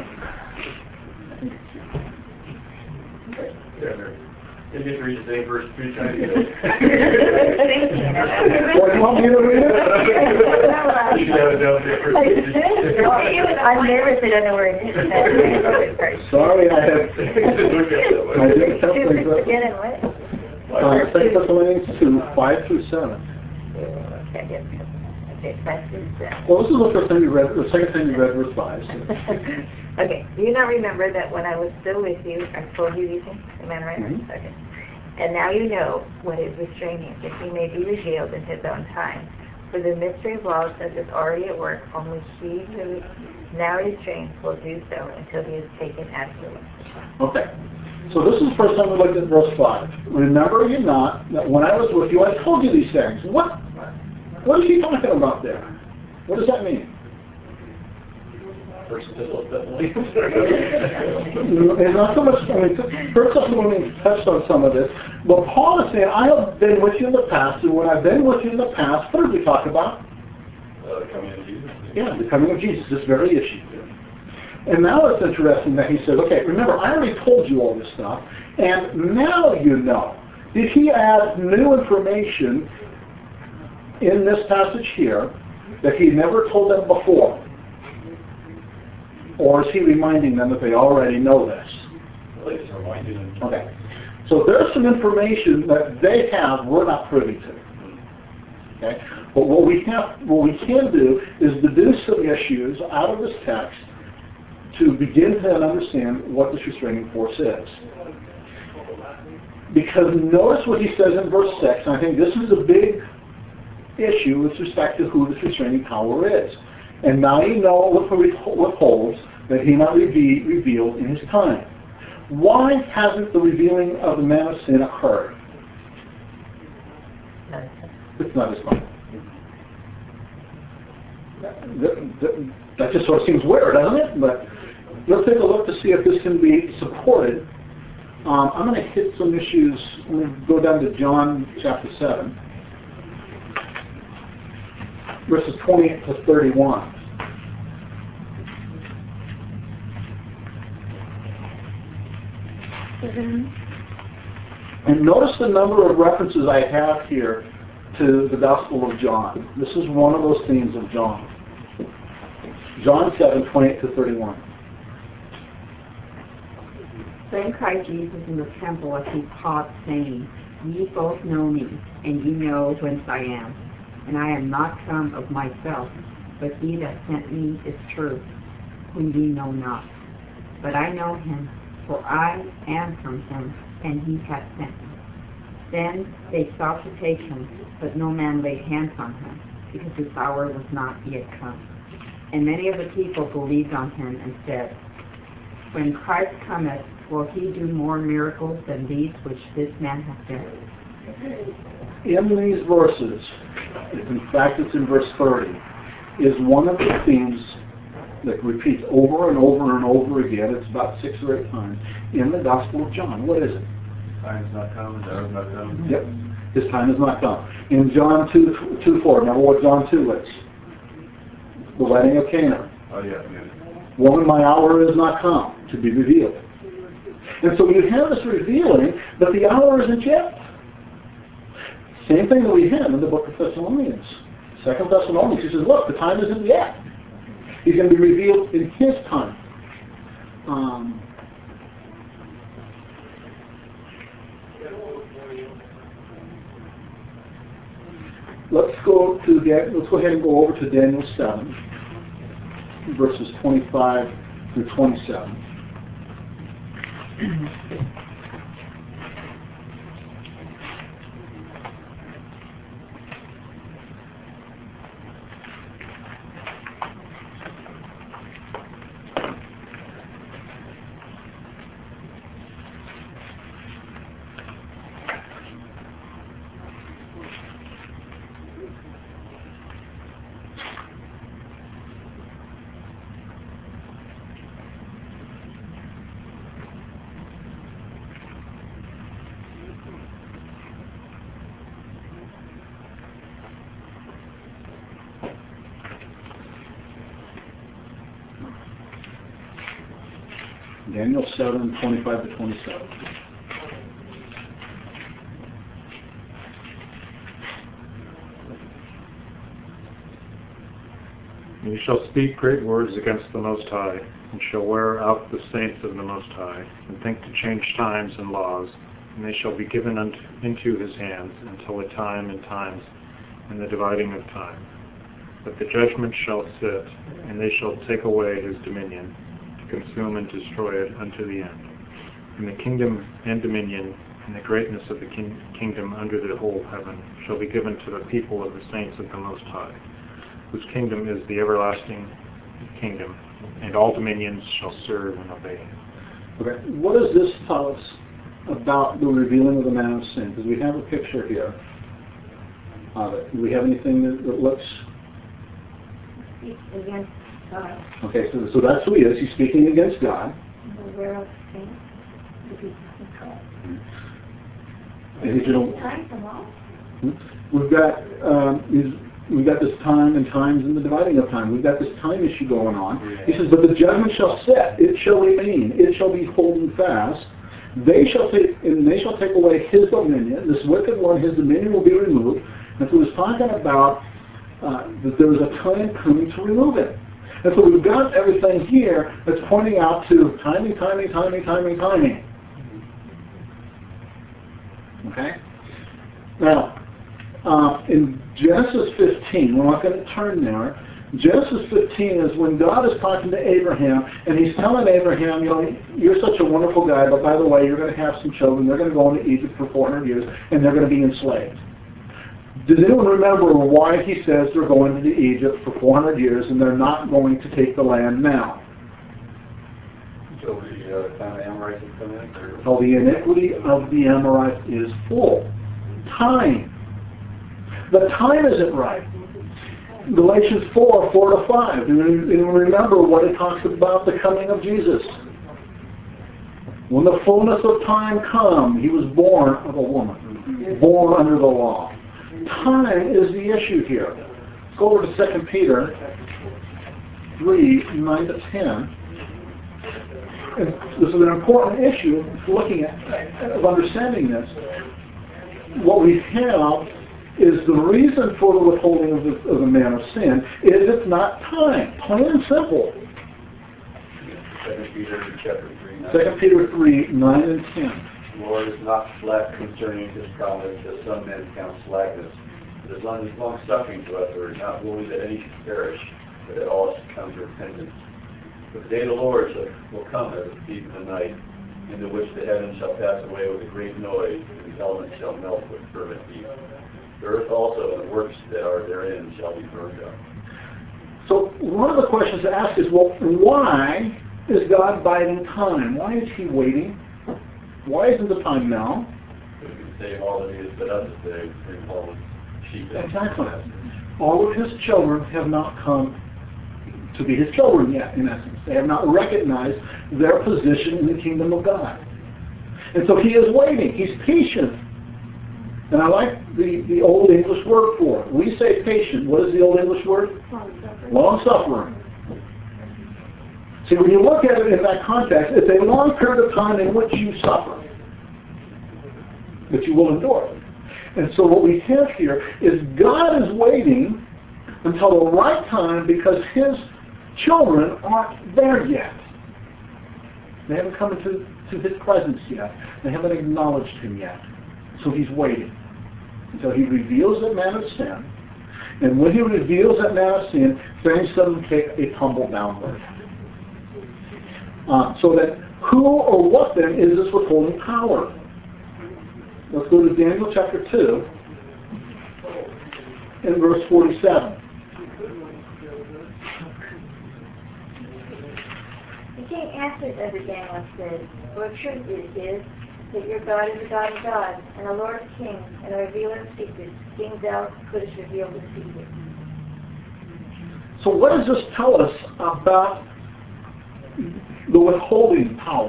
You get to read the same verse three times. What do you want me to read You should have it down there. I'm nervous I don't know where it is. Sorry, I have. I didn't tell Two, things up. again and what? Uh, Second Thessalonians two, five through seven. Okay, yes. Okay, five through seven. Well, this is the first time you read, the second time you read verse five. So. Okay, do you not remember that when I was still with you, I told you these things? Am I right? Mhm. Okay. And now you know what is restraining, that he may be revealed in his own time. For the mystery of lawlessness is already at work, only he who now restrains will do so until he is taken absolutely. Okay. So this is the first time we looked at verse five. Remember you not that when I was with you, I told you these things. What? What is he talking about there? What does that mean? First Thessalonians. It's not so much, I mean, First Thessalonians touched on some of this, but Paul is saying, I have been with you in the past, and when I've been with you in the past, what did we talk about? Uh, coming of Jesus. Yeah, the coming of Jesus, this very issue. And now it's interesting that he says, okay, remember, I already told you all this stuff, and now you know. Did he add new information in this passage here that he never told them before? Or is he reminding them that they already know this? Well, he's reminding them. Okay. So there's some information that they have we're not privy to. Okay? But what we have, what we can do is deduce some issues out of this text to begin to understand what this restraining force is. Because notice what he says in verse six, and I think this is a big issue with respect to who this restraining power is. And now you know what withholds that he might be revealed in his time. Why hasn't the revealing of the man of sin occurred? It's not his time. That, that, that just sort of seems weird, doesn't it? But let's take a look to see if this can be supported. Um, I'm going to hit some issues. I'm going to go down to John chapter seven, verses twenty-eight to thirty-one. And notice the number of references I have here to the Gospel of John. This is one of those themes of John. John seven, twenty-eight to thirty-one. Then cried Jesus in the temple as he taught, saying, Ye both know me, and ye know whence I am. And I am not come of myself, but he that sent me is true, whom ye know not. But I know him, for I am from him, and he hath sent me. Then they sought to take him, but no man laid hands on him, because his hour was not yet come. And many of the people believed on him, and said, When Christ cometh, will he do more miracles than these which this man hath done? In these verses, in fact it's in verse thirty, is one of the themes that repeats over and over and over again. It's about six or eight times in the Gospel of John. What is it? Time is not come, the hour is not come. Yep. His time has not come. In John two, two four, remember what John two is? The wedding of Cana. Oh, yeah, yeah. Woman, my hour is not come to be revealed. And so you have this revealing, but the hour isn't yet. Same thing that we have in the book of Thessalonians. Second Thessalonians, he says, look, the time isn't yet. He's going to be revealed in his time. Um, let's go to the, let's go ahead and go over to Daniel seven, verses twenty-five through twenty-seven. Daniel seven, twenty-five to twenty-seven. And you shall speak great words against the Most High, and shall wear out the saints of the Most High, and think to change times and laws, and they shall be given unto, into his hands until a time and times, and the dividing of time. But the judgment shall sit, and they shall take away his dominion, consume and destroy it unto the end. And the kingdom and dominion and the greatness of the king- kingdom under the whole heaven shall be given to the people of the saints of the Most High, whose kingdom is the everlasting kingdom, and all dominions shall serve and obey him. Okay, what does this tell us about the revealing of the man of sin? Because we have a picture here of it. Do we have anything that, that looks... Against God. Okay, so, so that's who he is. He's speaking against God. Where else saints? To be God. And he's, you know, Time from all. we've got um, he's, we've got this time and times and the dividing of time. We've got this time issue going on. He says, but the judgment shall set; it shall remain; it shall be holding fast. They shall take, and they shall take away his dominion. This wicked one, his dominion will be removed. And so he's talking about uh, that there is a time coming to remove it. And so we've got everything here that's pointing out to timing, timing, timing, timing, timing. Okay? Now, uh, in Genesis fifteen, we're not going to turn there, Genesis fifteen is when God is talking to Abraham, and he's telling Abraham, you know, you're such a wonderful guy, but by the way, you're going to have some children. They're going to go into Egypt for four hundred years, and they're going to be enslaved. Does anyone remember why he says they're going to Egypt for four hundred years, and they're not going to take the land now? So the uh, time of Amorites has come in? Or? So the iniquity of the Amorites is full. Time. The time isn't right. Galatians four, four to five. Do you remember what it talks about the coming of Jesus? When the fullness of time come, he was born of a woman, born under the law. Time is the issue here. Let's go over to Second Peter three, nine to ten. And this is an important issue looking at, of understanding this. What we have is the reason for the withholding of the, of the man of sin is it's not time. Plain and simple. Second Peter chapter three, nine. Second Peter three, nine and ten. The Lord is not slack concerning his promise, as some men count slackness, but is long, long suffering to us, or not willing that any should perish, but that all should come to repentance. But the day of the Lord shall, will come as a thief in the night, into which the heavens shall pass away with a great noise, and the elements shall melt with fervent heat. The earth also and the works that are therein shall be burned up. So one of the questions to ask is, well, why is God biding time? Why is he waiting? Why isn't the time now? So we can save all that he has set up to save, bring all the sheep. Exactly. All of his children have not come to be his children yet, in essence. They have not recognized their position in the kingdom of God. And so he is waiting. He's patient. And I like the, the Old English word for it. We say patient. What is the Old English word? Long-suffering. Long-suffering. See, when you look at it in that context, it's a long period of time in which you suffer, that you will endure. And so what we have here is God is waiting until the right time because his children aren't there yet. They haven't come into to his presence yet. They haven't acknowledged him yet. So he's waiting until he reveals that man of sin. And when he reveals that man of sin, things suddenly take a tumble downward. Uh, so that who or what then is this withholding power? Let's go to Daniel chapter two and verse forty-seven. The king answered unto Daniel and said, For truth it is that your God is a God of gods, and a Lord of kings, and a revealer of secrets. King thou couldst reveal the secret. So what does this tell us about the withholding power?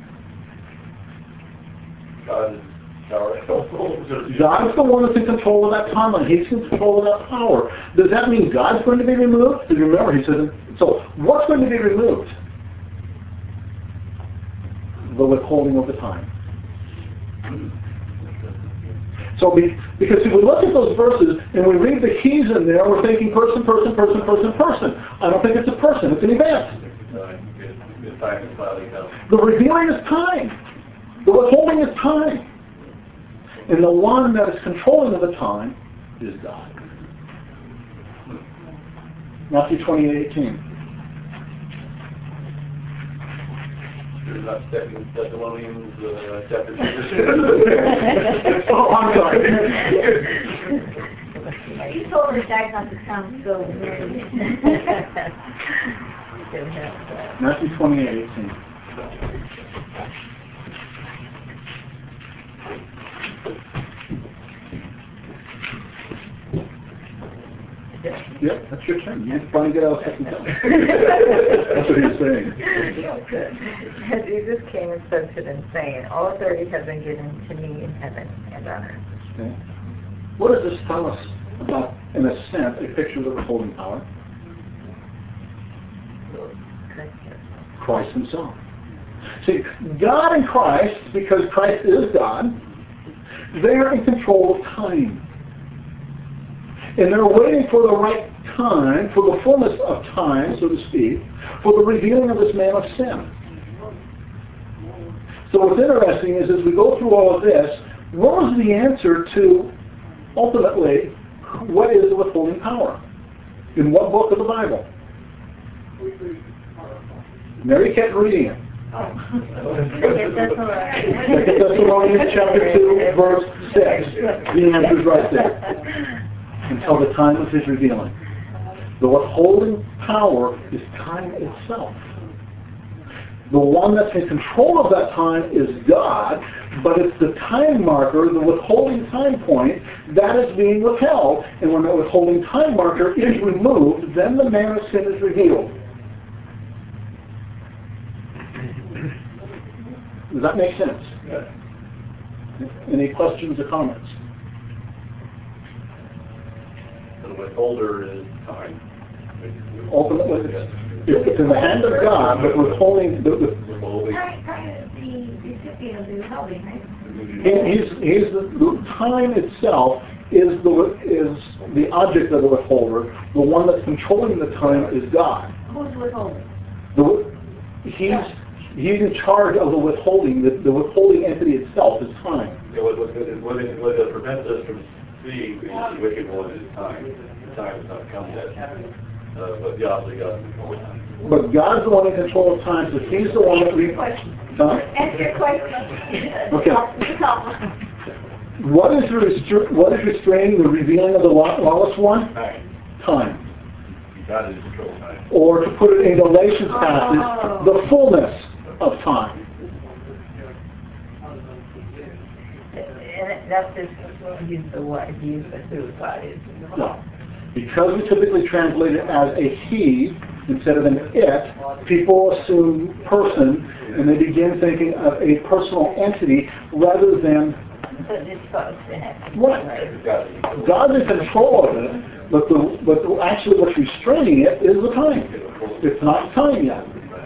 God is powerful. God is the one that's in control of that timeline. He's in control of that power. Does that mean God's going to be removed? Because remember, he says, so what's going to be removed? The withholding of the time. So be, because if we look at those verses and we read the keys in there, we're thinking person, person, person, person, person. I don't think it's a person. It's an event. The revealing is time. The withholding is time. And the one that is controlling of the time is God. Matthew twenty-eight eighteen. You're not Second Thessalonians uh, chapter Oh, I'm sorry. You told us that not to sound so weird. Matthew twenty-eight eighteen. Yep, that's your turn. You finally get out of second time. That's what he's saying. And Jesus came and spoke to them, saying, All authority has been given to me in heaven and on earth. Okay. What does this tell us about, in a sense, a picture of the withholding power? Christ himself. See, God and Christ, because Christ is God, they are in control of time. And they're waiting for the right time, for the fullness of time, so to speak, for the revealing of this man of sin. So what's interesting is as we go through all of this, what was the answer to, ultimately, what is the withholding power? In what book of the Bible? Mary kept reading it. Second Thessalonians chapter two, verse six. The answer's right there. Until the time of his revealing. The withholding power is time itself. The one that's in control of that time is God, but it's the time marker, the withholding time point, that is being withheld. And when the withholding time marker is removed, then the man of sin is revealed. Does that make sense? Yes. Any questions or comments? The withholder is time. Ultimately, it's, it's in the hand of God, but withholding... The, the, Withholding. Kind kind of the recipient of the withholding, right? he- he's, he's the, the time itself is the is the object of the withholder. The one that's controlling the time is God. Who's withholding? The, he's he's in charge of the withholding. The, the withholding entity itself is time. Yeah, what, what, what, it- what it prevents us from seeing the wicked one is time. The time has not come yet. Uh, but Yahweh God is before time. But God's the one in control of time, so he's the one that we... Huh? Answer your question. Okay. Okay. What is, restri- what is restraining the revealing of the law- lawless one? Time. Time. God is in control of time. Or to put it in Galatians passage, Oh. the fullness of time. And that's just use the what, use the who God is. No. Because we typically translate it as a he instead of an it, people assume person and they begin thinking of a personal entity rather than But it's supposed to happen. what? God is God's in control of it, but the but the, actually what's restraining it is the time. It's not time yet.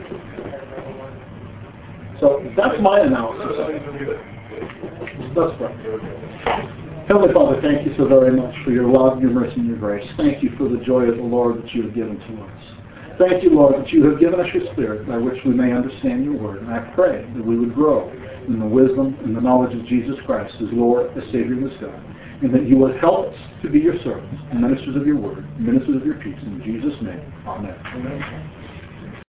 So that's my analysis. That's right. Heavenly Father, thank you so very much for your love, your mercy, and your grace. Thank you for the joy of the Lord that you have given to us. Thank you, Lord, that you have given us your Spirit by which we may understand your word. And I pray that we would grow in the wisdom and the knowledge of Jesus Christ as Lord, as Savior, and as God. And that you would help us to be your servants, ministers of your word, ministers of your peace. In Jesus' name, amen.